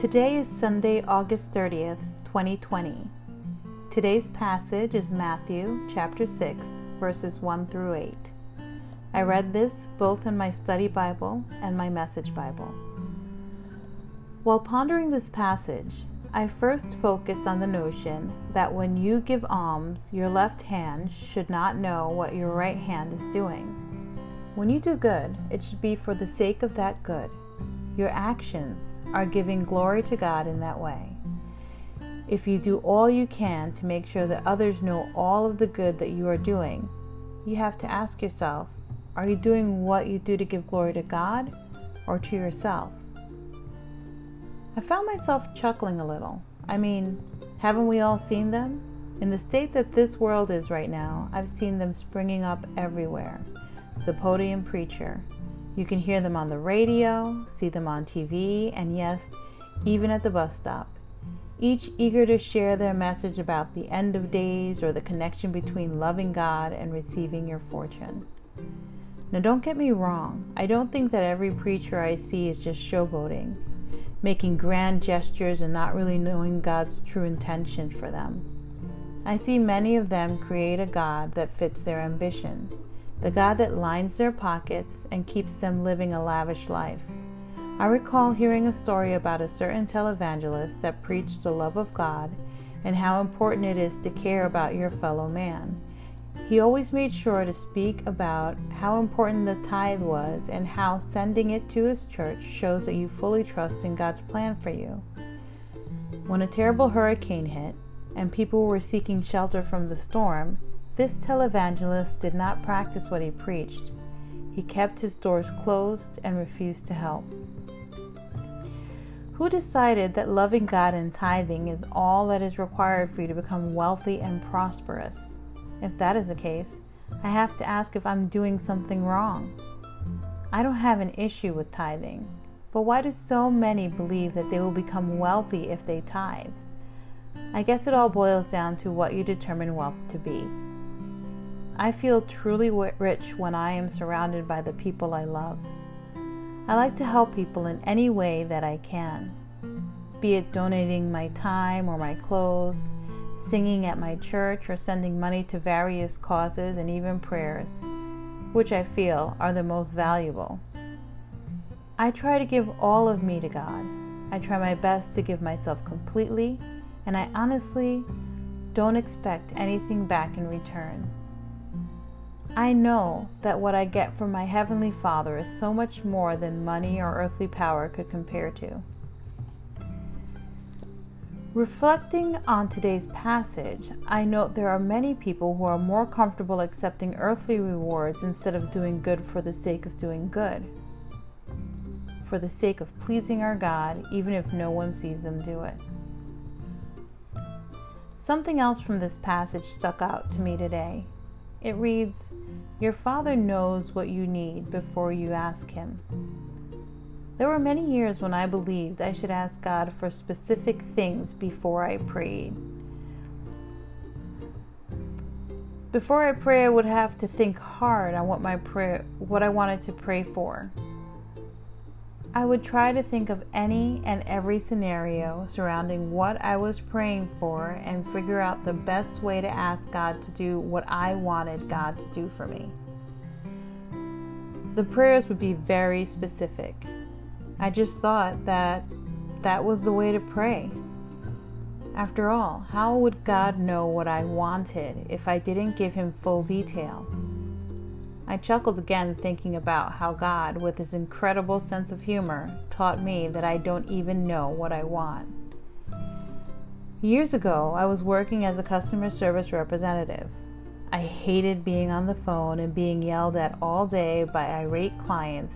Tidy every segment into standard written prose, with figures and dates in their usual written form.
Today is Sunday, August 30th, 2020. Today's passage is Matthew chapter 6, verses 1 through 8. I read this both in my study Bible and my message Bible. While pondering this passage, I first focused on the notion that when you give alms, your left hand should not know what your right hand is doing. When you do good, it should be for the sake of that good. Your actions are giving glory to God in that way. If you do all you can to make sure that others know all of the good that you are doing, you have to ask yourself, are you doing what you do to give glory to God or to yourself? I found myself chuckling a little. Haven't we all seen them? In the state that this world is right now, I've seen them springing up everywhere. The podium preacher. You can hear them on the radio, see them on TV, and yes, even at the bus stop. Each eager to share their message about the end of days or the connection between loving God and receiving your fortune. Now don't get me wrong, I don't think that every preacher I see is just showboating, making grand gestures and not really knowing God's true intention for them. I see many of them create a God that fits their ambition. The God that lines their pockets and keeps them living a lavish life. I recall hearing a story about a certain televangelist that preached the love of God and how important it is to care about your fellow man. He always made sure to speak about how important the tithe was and how sending it to his church shows that you fully trust in God's plan for you. When a terrible hurricane hit and people were seeking shelter from the storm, this televangelist did not practice what he preached. He kept his doors closed and refused to help. Who decided that loving God and tithing is all that is required for you to become wealthy and prosperous? If that is the case, I have to ask if I'm doing something wrong. I don't have an issue with tithing, but why do so many believe that they will become wealthy if they tithe? I guess it all boils down to what you determine wealth to be. I feel truly rich when I am surrounded by the people I love. I like to help people in any way that I can, be it donating my time or my clothes, singing at my church, or sending money to various causes and even prayers, which I feel are the most valuable. I try to give all of me to God. I try my best to give myself completely, and I honestly don't expect anything back in return. I know that what I get from my Heavenly Father is so much more than money or earthly power could compare to. Reflecting on today's passage, I note there are many people who are more comfortable accepting earthly rewards instead of doing good for the sake of doing good, for the sake of pleasing our God, even if no one sees them do it. Something else from this passage stuck out to me today. It reads, "Your Father knows what you need before you ask Him." There were many years when I believed I should ask God for specific things before I prayed. Before I pray, I would have to think hard on what I wanted to pray for. I would try to think of any and every scenario surrounding what I was praying for and figure out the best way to ask God to do what I wanted God to do for me. The prayers would be very specific. I just thought that was the way to pray. After all, how would God know what I wanted if I didn't give Him full detail? I chuckled again thinking about how God, with His incredible sense of humor, taught me that I don't even know what I want. Years ago, I was working as a customer service representative. I hated being on the phone and being yelled at all day by irate clients.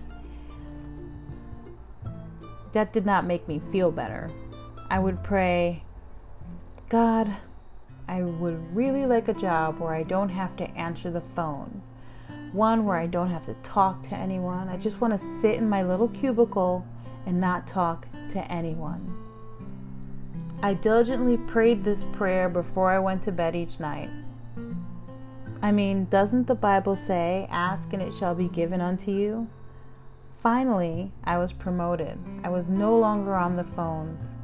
That did not make me feel better. I would pray, "God, I would really like a job where I don't have to answer the phone. One where I don't have to talk to anyone. I just want to sit in my little cubicle and not talk to anyone." I diligently prayed this prayer before I went to bed each night. Doesn't the Bible say, "Ask and it shall be given unto you"? Finally, I was promoted. I was no longer on the phones.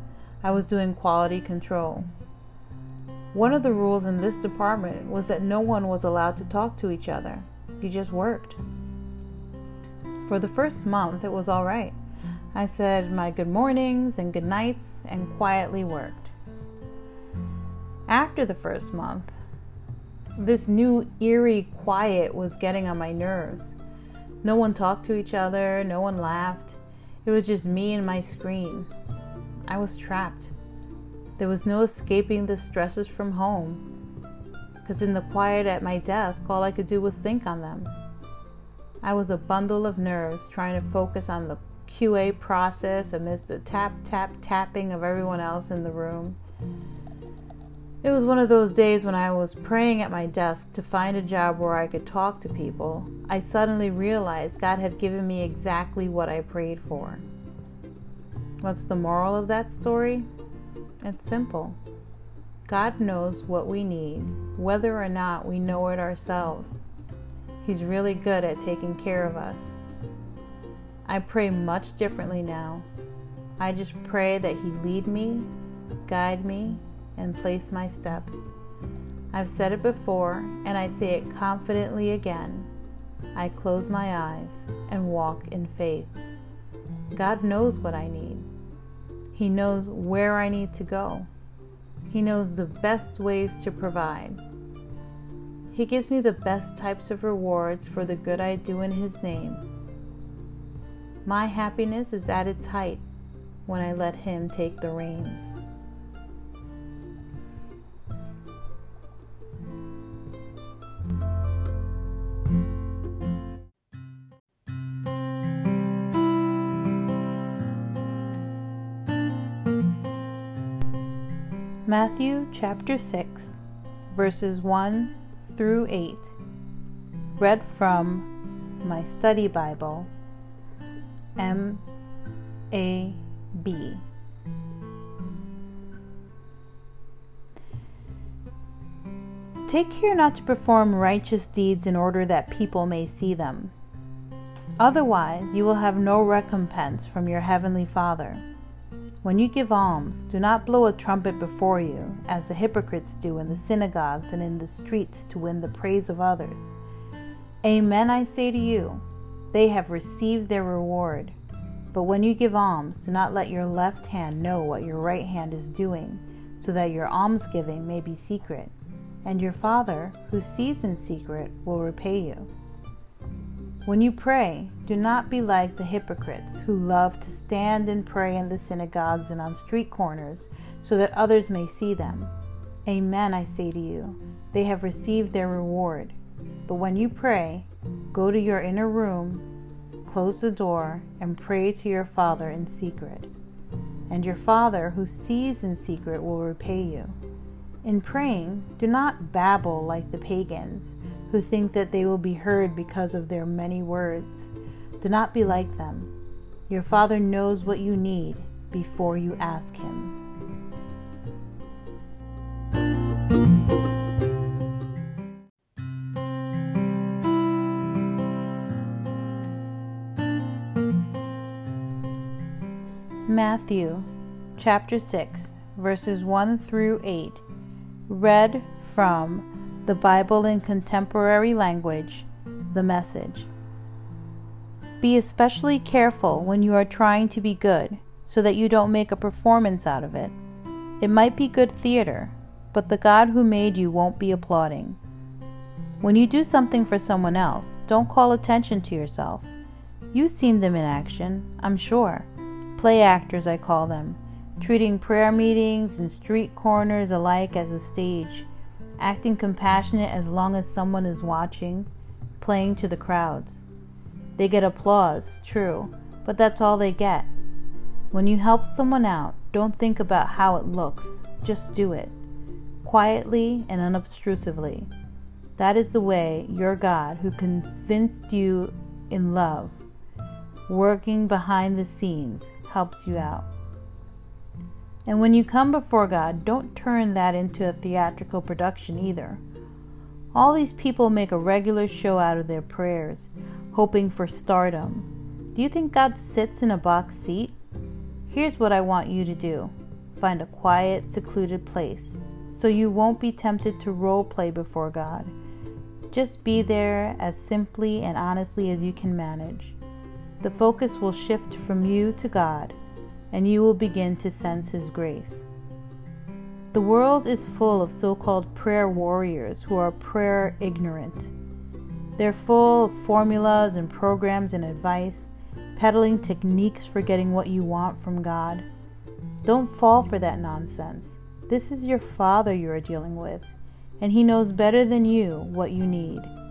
I was doing quality control. One of the rules in this department was that no one was allowed to talk to each other. You just worked. For the first month, it was all right. I said my good mornings and good nights and quietly worked. After the first month, this new eerie quiet was getting on my nerves. No one talked to each other, no one laughed. It was just me and my screen. I was trapped. There was no escaping the stresses from home, because in the quiet at my desk, all I could do was think on them. I was a bundle of nerves trying to focus on the QA process amidst the tapping of everyone else in the room. It was one of those days when I was praying at my desk to find a job where I could talk to people. I suddenly realized God had given me exactly what I prayed for. What's the moral of that story? It's simple. God knows what we need, whether or not we know it ourselves. He's really good at taking care of us. I pray much differently now. I just pray that He lead me, guide me, and place my steps. I've said it before, and I say it confidently again. I close my eyes and walk in faith. God knows what I need. He knows where I need to go. He knows the best ways to provide. He gives me the best types of rewards for the good I do in His name. My happiness is at its height when I let Him take the reins. Matthew chapter 6, verses 1 through 8, read from my study Bible, MAB. Take care not to perform righteous deeds in order that people may see them. Otherwise, you will have no recompense from your heavenly Father. When you give alms, do not blow a trumpet before you, as the hypocrites do in the synagogues and in the streets to win the praise of others. Amen, I say to you, they have received their reward. But when you give alms, do not let your left hand know what your right hand is doing, so that your almsgiving may be secret, and your Father, who sees in secret, will repay you. When you pray, do not be like the hypocrites who love to stand and pray in the synagogues and on street corners, so that others may see them. Amen, I say to you, they have received their reward. But when you pray, go to your inner room, close the door, and pray to your Father in secret. And your Father, who sees in secret, will repay you. In praying, do not babble like the pagans, who think that they will be heard because of their many words. Do not be like them. Your Father knows what you need before you ask Him. Matthew chapter 6, verses 1 through 8, read from the Bible in Contemporary Language, The Message. Be especially careful when you are trying to be good, so that you don't make a performance out of it. It might be good theater, but the God who made you won't be applauding. When you do something for someone else, don't call attention to yourself. You've seen them in action, I'm sure. Play actors, I call them, treating prayer meetings and street corners alike as a stage, acting compassionate as long as someone is watching, playing to the crowds. They get applause, true, but that's all they get. When you help someone out, don't think about how it looks, just do it, quietly and unobtrusively. That is the way your God, who convinced you in love, working behind the scenes, helps you out. And when you come before God, don't turn that into a theatrical production either. All these people make a regular show out of their prayers, hoping for stardom. Do you think God sits in a box seat? Here's what I want you to do. find a quiet, secluded place, so you won't be tempted to role play before God. Just be there as simply and honestly as you can manage. The focus will shift from you to God, and you will begin to sense His grace. The world is full of so-called prayer warriors who are prayer ignorant. They're full of formulas and programs and advice, peddling techniques for getting what you want from God. Don't fall for that nonsense. This is your Father you are dealing with, and He knows better than you what you need.